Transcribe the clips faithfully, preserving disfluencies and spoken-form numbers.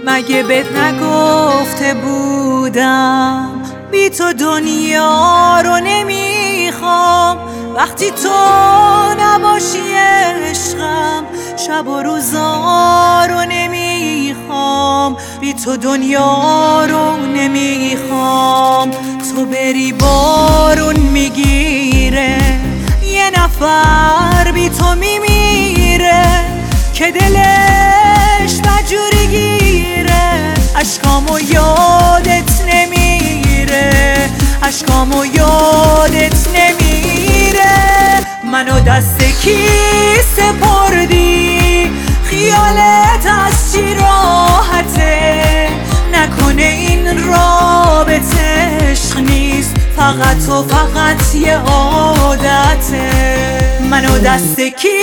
مگه بهت نگفته بودم بی تو دنیا رو نمیخوام؟ وقتی تو نباشی عشقم شب و روزا رو نمیخوام، بی تو دنیا رو نمیخوام. تو بری بارون میگیره، یه نفر بی تو میمیره که دلش بجوری گیره. اشکامو یادت نمیره، اشکامو یادت نمیره. منو دست کی سپردی؟ خیالت از چی راحته؟ نکنه این رابطه عشق نیست، فقط و فقط یه عادته. منو دست کی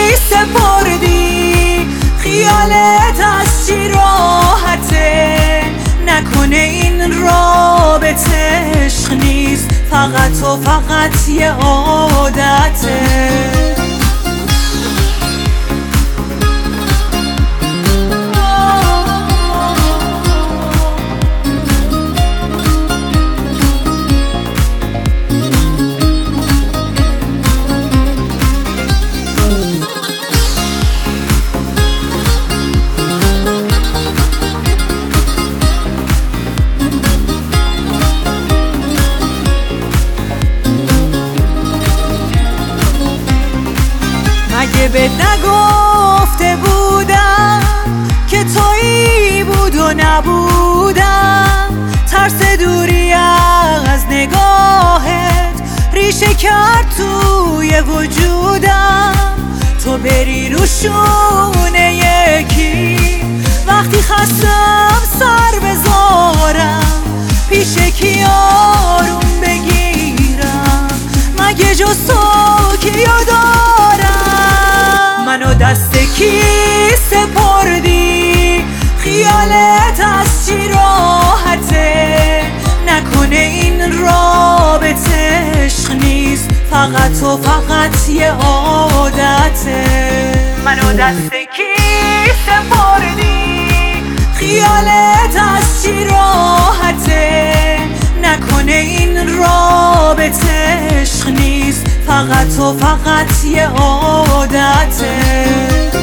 سپردی؟ خیالت از چی راحته؟ نکنه این رابطه عشق نیست، فقط و فقط یه عادته. مگه بهت نگفته بودم که تویی بود و نبودم؟ ترس دوری از نگاهت ریشه کرد توی وجودم. تو بری رو شونه یکی وقتی خستم سر بذارم، پیش کی آروم بگیرم؟ مگه جز تو کیو دارم؟ منو دست کی سپردی؟ خیالت از چی راحته؟ نکنه این رابطه عشق نیست، فقط و فقط یه عادته. منو دست کی سپردی؟ خیالت از چی راحته؟ نکنه این رابطه عشق نیست، فقط و فقط یه عادته.